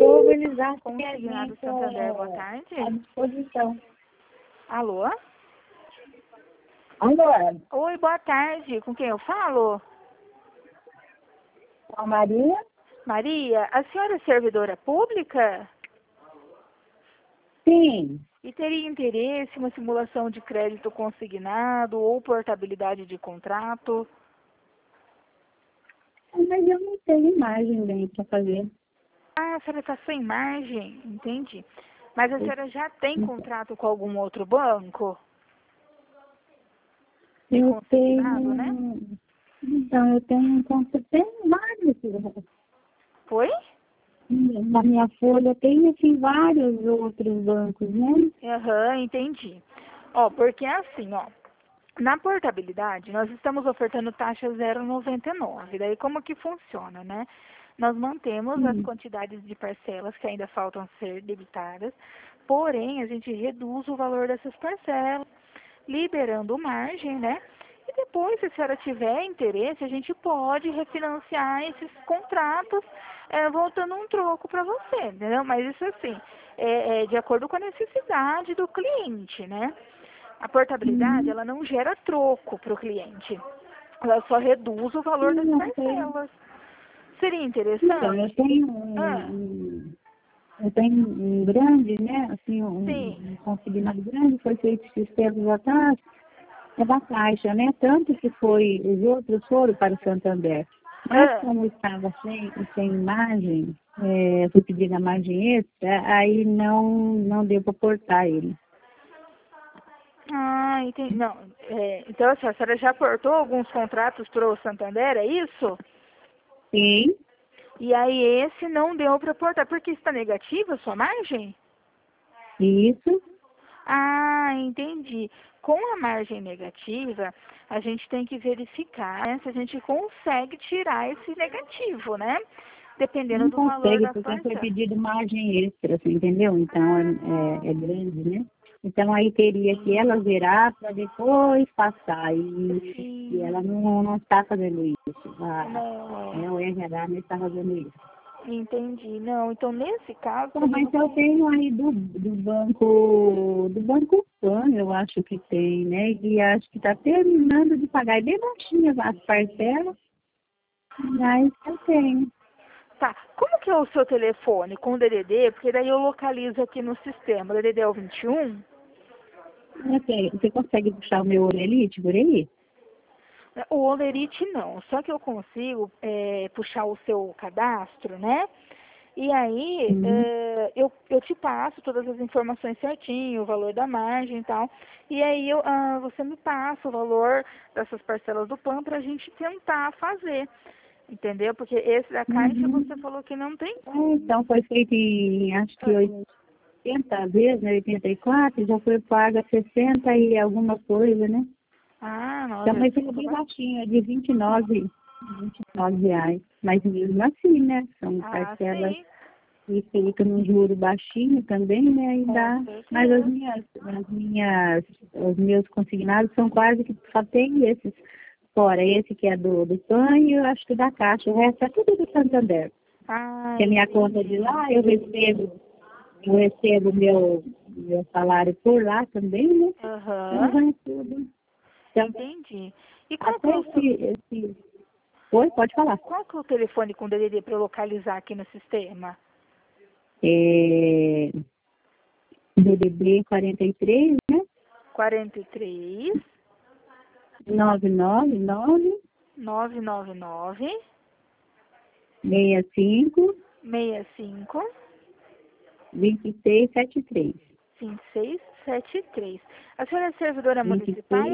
vou organizar Consignado Santander, boa tarde. à disposição. Alô? Alô, Oi, boa tarde. Com quem eu falo? a Maria? Maria, a senhora é servidora pública? Sim. E teria interesse em uma simulação de crédito consignado ou portabilidade de contrato? Mas eu não tenho imagem bem para fazer. Ah, a senhora está sem margem, entendi. Mas a senhora já tem contrato com algum outro banco? De Eu consignado, né? tenho... Então, eu tenho vários. Foi? Na minha folha tem, assim, vários outros bancos, né? Aham, entendi. Ó, porque é assim, ó. Na portabilidade, nós estamos ofertando taxa 0,99. Daí como que funciona, né? Nós mantemos as Hum. quantidades de parcelas que ainda faltam ser debitadas, porém a gente reduz o valor dessas parcelas, liberando margem, né? E depois, se a senhora tiver interesse, a gente pode refinanciar esses contratos, voltando um troco para você, entendeu? Mas isso assim, é de acordo com a necessidade do cliente, né? A portabilidade, ela não gera troco para o cliente. Ela só reduz o valor das Não sei. parcelas. Seria Então, interessante? Ah, eu tenho um grande, né? Assim, sim. um consignado grande, foi feito esses tempos atrás, é da Caixa, né? Tanto que foi, os outros foram para o Santander. Mas Ah, como estava sem imagem, fui pedir a margem extra, aí não deu para portar ele. entendi. Não, então assim, a senhora já aportou alguns contratos para o Santander, é isso? Sim, E aí esse não deu para aportar, porque está negativa a sua margem? isso. Ah, entendi. Com a margem negativa, a gente tem que verificar, né, se a gente consegue tirar esse negativo, né? Dependendo Não do valor consegue, da porque foi parcela. pedido margem extra, assim, entendeu? Então, é grande, né? Então, aí teria que ela zerar para depois passar. E ela Sim, não está fazendo isso. não, O RH não está fazendo isso. entendi. Não, então nesse caso, Então, como mas não eu tem... tenho aí do Banco Pan, eu acho que tem, né? E acho que está terminando de pagar. E bem baixinha as parcelas, mas eu tenho. Tá, como que é o seu telefone com o DDD? Porque daí eu localizo aqui no sistema. O DDD é o 21? Você consegue puxar o meu orelite por aí? O Olerite não, só que eu consigo puxar o seu cadastro, né? E aí Uhum. eu te passo todas as informações certinho, o valor da margem e tal. E aí você me passa o valor dessas parcelas do PAN para a gente tentar fazer, entendeu? Porque esse da Caixa você Uhum. falou que não tem Então, foi feito em, acho que como. 80 vezes, né? 84, já foi paga 60 e alguma coisa, né? Ah, Então, nossa, mas ele é desculpa. bem baixinho, é de 29 reais. Mas mesmo assim, né? São Ah, parcelas sim, e fica num juro baixinho também, né? E com dá. Mas certeza. os meus consignados são quase que só tem esses fora. Esse que é do PAN e eu acho que da Caixa. O resto é tudo do Santander. Ah, Que a minha conta de entendi. lá, eu recebo meu salário por lá também, né? Então Aham, vai tudo. Então, entendi. E qual que até é o seu, esse... Oi, pode falar. qual que é o telefone com DDD para eu localizar aqui no sistema? É, DDD 43, né? 43 999 999 65 65 2673. 2673. A senhora é servidora municipal?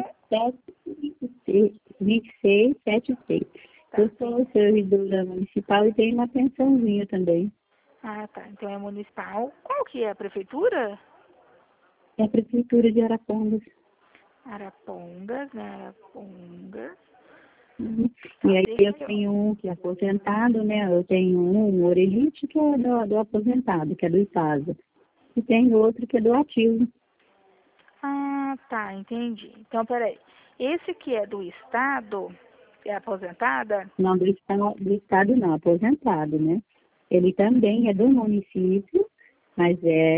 2673. Tá, Eu sou servidora municipal e tenho uma pensãozinha também. ah, tá. Então é municipal. Qual que é a prefeitura? É a Prefeitura de Arapongas. Arapongas, né? Arapongas. Uhum. Tá, E aí deixa eu eu... tenho um que é aposentado, né? Eu tenho um orelite que é do aposentado, que é do IPASA. E tem outro que é do ativo. Ah, tá, entendi. Então, peraí. Esse que é do Estado, é aposentada? Não, do estado não, aposentado, né? Ele também é do município, mas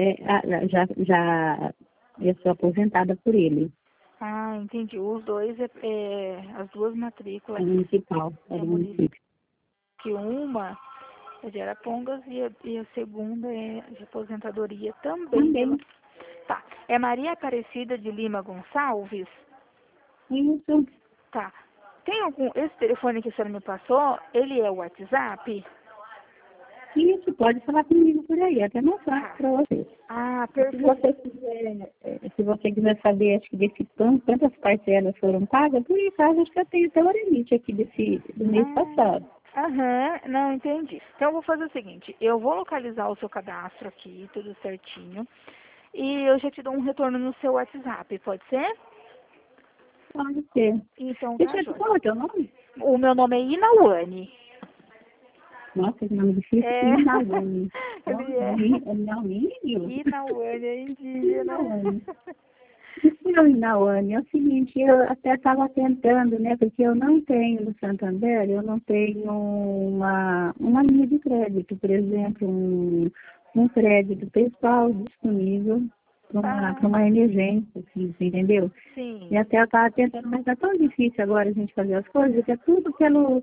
eu sou aposentada por ele. Ah, entendi. Os dois, as duas matrículas É municipal, é é do município. município. Que uma é de Arapongas e a segunda é de aposentadoria também. Também, Tá. É Maria Aparecida de Lima Gonçalves? isso. Tá. Tem algum... Esse telefone que a senhora me passou, ele é o WhatsApp? Isso, pode falar comigo por aí, até mais fácil para você. Ah, Se perfeito. você quiser saber, acho que desse quantas parcelas foram pagas, por isso, acho que eu tenho até o limite aqui do mês passado. Aham, não entendi. Então eu vou fazer o seguinte, eu vou localizar o seu cadastro aqui, tudo certinho, e eu já te dou um retorno no seu WhatsApp, pode ser? Pode ser. Então tá, Deixa eu te Joia. falar o teu nome. O meu nome é Inauane. Nossa, que nome difícil. É, Inauane. ele é Não, índio. Inauane, é indígena. Inauane. Não, Inauane, é o seguinte, eu até estava tentando, né, porque eu não tenho no Santander, eu não tenho uma linha de crédito, por exemplo, um crédito pessoal disponível para uma emergência, assim, você entendeu? Sim. E até eu estava tentando, mas é tão difícil agora a gente fazer as coisas, que é tudo pelo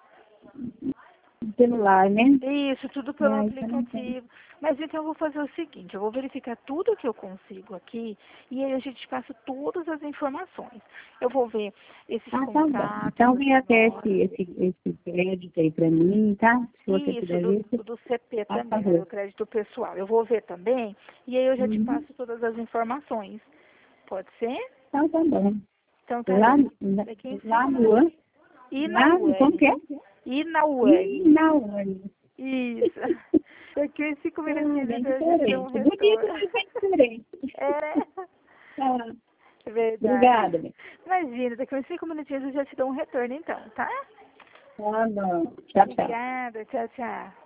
celular, né? Isso, tudo pelo Aí você não tem. aplicativo. Mas então eu vou fazer o seguinte, eu vou verificar tudo que eu consigo aqui e aí a gente passa todas as informações. Eu vou ver esses Ah, tá bom. contatos Então da vem até senhora. esse crédito aí para mim, tá? Se você Isso, puder ver, você do CP faz também, né, do favor. crédito pessoal. Eu vou ver também e aí eu já te Uhum. passo todas as informações. Pode ser? Então tá bom. Então tá, Lá, Joia. Daqui em lá 5 no minutos. ano, lá no, como Inauane. que é? Inauane. Inauane. Isso. Daqui em 5 minutinhos Bem então eu já te dou um diferente. Bonito, retorno. mas bem diferente. É. Ah, É verdade. obrigada, minha. Imagina, daqui uns 5 minutinhos eu já te dou um retorno então, tá? Tá bom. Tchau, tchau. Obrigada, tchau, tchau.